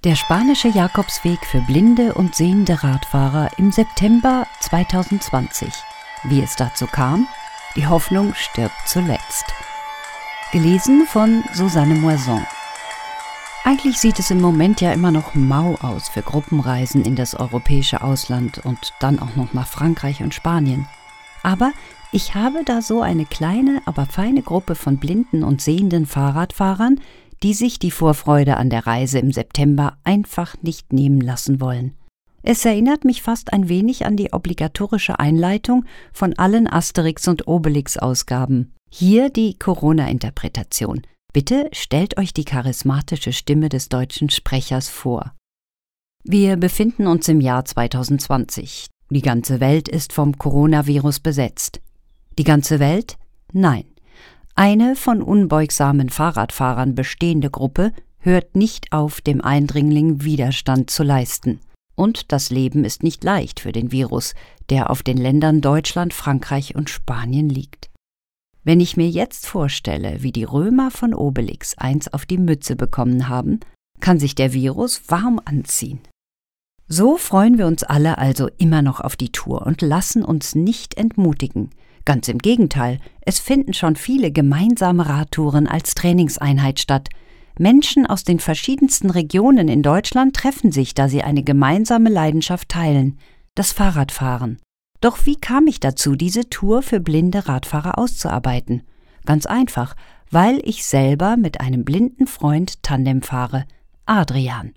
Der spanische Jakobsweg für blinde und sehende Radfahrer im September 2020. Wie es dazu kam? Die Hoffnung stirbt zuletzt. Gelesen von Susanne Moison. Eigentlich sieht es im Moment ja immer noch mau aus für Gruppenreisen in das europäische Ausland und dann auch noch nach Frankreich und Spanien. Aber ich habe da so eine kleine, aber feine Gruppe von blinden und sehenden Fahrradfahrern, die sich die Vorfreude an der Reise im September einfach nicht nehmen lassen wollen. Es erinnert mich fast ein wenig an die obligatorische Einleitung von allen Asterix- und Obelix-Ausgaben. Hier die Corona-Interpretation. Bitte stellt euch die charismatische Stimme des deutschen Sprechers vor. Wir befinden uns im Jahr 2020. Die ganze Welt ist vom Coronavirus besetzt. Die ganze Welt? Nein. Eine von unbeugsamen Fahrradfahrern bestehende Gruppe hört nicht auf, dem Eindringling Widerstand zu leisten. Und das Leben ist nicht leicht für den Virus, der auf den Ländern Deutschland, Frankreich und Spanien liegt. Wenn ich mir jetzt vorstelle, wie die Römer von Obelix eins auf die Mütze bekommen haben, kann sich der Virus warm anziehen. So freuen wir uns alle also immer noch auf die Tour und lassen uns nicht entmutigen. Ganz im Gegenteil, es finden schon viele gemeinsame Radtouren als Trainingseinheit statt. Menschen aus den verschiedensten Regionen in Deutschland treffen sich, da sie eine gemeinsame Leidenschaft teilen, das Fahrradfahren. Doch wie kam ich dazu, diese Tour für blinde Radfahrer auszuarbeiten? Ganz einfach, weil ich selber mit einem blinden Freund Tandem fahre, Adrian.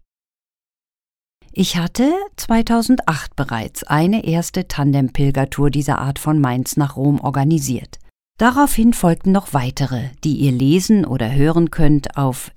Ich hatte 2008 bereits eine erste Tandem-Pilgertour dieser Art von Mainz nach Rom organisiert. Daraufhin folgten noch weitere, die ihr lesen oder hören könnt auf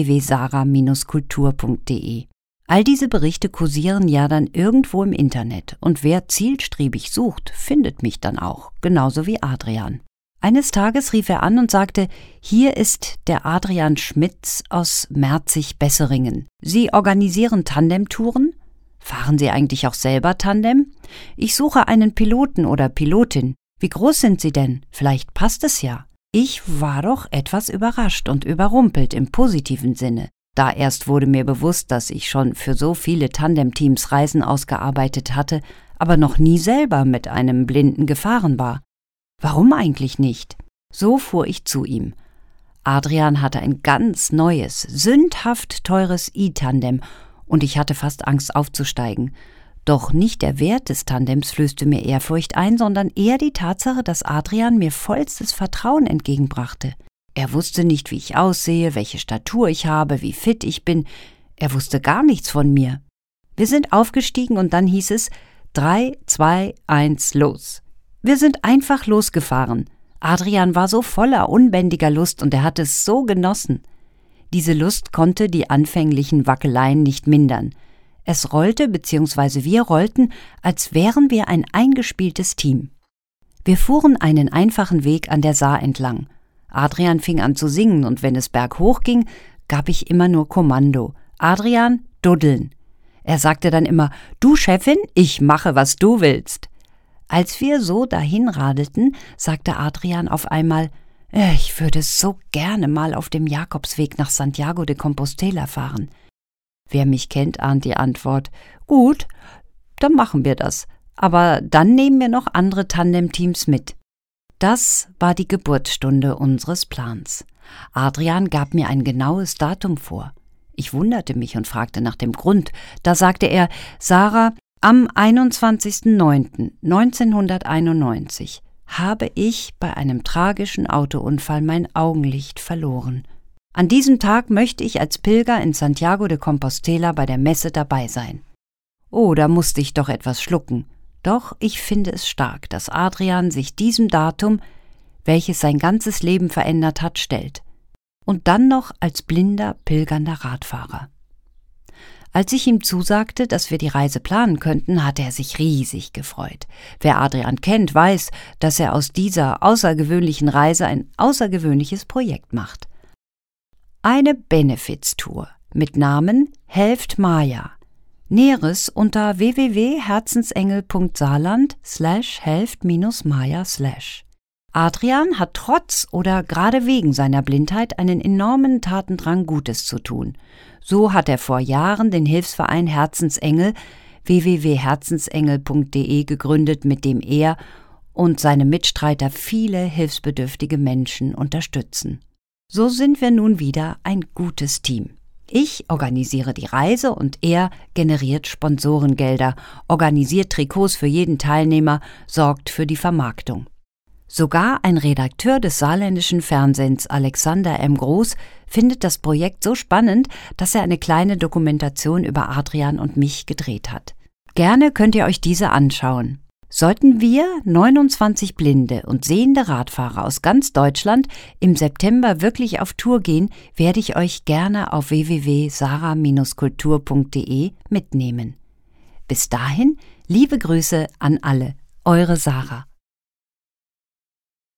www.sara-kultur.de. All diese Berichte kursieren ja dann irgendwo im Internet und wer zielstrebig sucht, findet mich dann auch, genauso wie Adrian. Eines Tages rief er an und sagte, hier ist der Adrian Schmitz aus Merzig-Besseringen. Sie organisieren Tandemtouren? Fahren Sie eigentlich auch selber Tandem? Ich suche einen Piloten oder Pilotin. Wie groß sind Sie denn? Vielleicht passt es ja. Ich war doch etwas überrascht und überrumpelt im positiven Sinne. Da erst wurde mir bewusst, dass ich schon für so viele Tandemteams Reisen ausgearbeitet hatte, aber noch nie selber mit einem Blinden gefahren war. Warum eigentlich nicht? So fuhr ich zu ihm. Adrian hatte ein ganz neues, sündhaft teures E-Tandem und ich hatte fast Angst aufzusteigen. Doch nicht der Wert des Tandems flößte mir Ehrfurcht ein, sondern eher die Tatsache, dass Adrian mir vollstes Vertrauen entgegenbrachte. Er wusste nicht, wie ich aussehe, welche Statur ich habe, wie fit ich bin. Er wusste gar nichts von mir. Wir sind aufgestiegen und dann hieß es 3, 2, 1, los. Wir sind einfach losgefahren. Adrian war so voller unbändiger Lust und er hat es so genossen. Diese Lust konnte die anfänglichen Wackeleien nicht mindern. Es rollte bzw. wir rollten, als wären wir ein eingespieltes Team. Wir fuhren einen einfachen Weg an der Saar entlang. Adrian fing an zu singen und wenn es berghoch ging, gab ich immer nur Kommando. Adrian, duddeln. Er sagte dann immer, du Chefin, ich mache, was du willst. Als wir so dahin radelten, sagte Adrian auf einmal, ich würde so gerne mal auf dem Jakobsweg nach Santiago de Compostela fahren. Wer mich kennt, ahnt die Antwort, gut, dann machen wir das, aber dann nehmen wir noch andere Tandemteams mit. Das war die Geburtsstunde unseres Plans. Adrian gab mir ein genaues Datum vor. Ich wunderte mich und fragte nach dem Grund. Da sagte er, Sarah, am 21.09.1991 habe ich bei einem tragischen Autounfall mein Augenlicht verloren. An diesem Tag möchte ich als Pilger in Santiago de Compostela bei der Messe dabei sein. Oh, da musste ich doch etwas schlucken. Doch ich finde es stark, dass Adrian sich diesem Datum, welches sein ganzes Leben verändert hat, stellt. Und dann noch als blinder, pilgernder Radfahrer. Als ich ihm zusagte, dass wir die Reise planen könnten, hatte er sich riesig gefreut. Wer Adrian kennt, weiß, dass er aus dieser außergewöhnlichen Reise ein außergewöhnliches Projekt macht. Eine Benefits-Tour mit Namen Helft Maya. Näheres unter www.herzensengel.saarland/helft-maya/. Adrian hat trotz oder gerade wegen seiner Blindheit einen enormen Tatendrang, Gutes zu tun. So hat er vor Jahren den Hilfsverein Herzensengel www.herzensengel.de gegründet, mit dem er und seine Mitstreiter viele hilfsbedürftige Menschen unterstützen. So sind wir nun wieder ein gutes Team. Ich organisiere die Reise und er generiert Sponsorengelder, organisiert Trikots für jeden Teilnehmer, sorgt für die Vermarktung. Sogar ein Redakteur des saarländischen Fernsehens, Alexander M. Groß, findet das Projekt so spannend, dass er eine kleine Dokumentation über Adrian und mich gedreht hat. Gerne könnt ihr euch diese anschauen. Sollten wir 29 blinde und sehende Radfahrer aus ganz Deutschland im September wirklich auf Tour gehen, werde ich euch gerne auf www.sara-kultur.de mitnehmen. Bis dahin, liebe Grüße an alle, eure Sarah.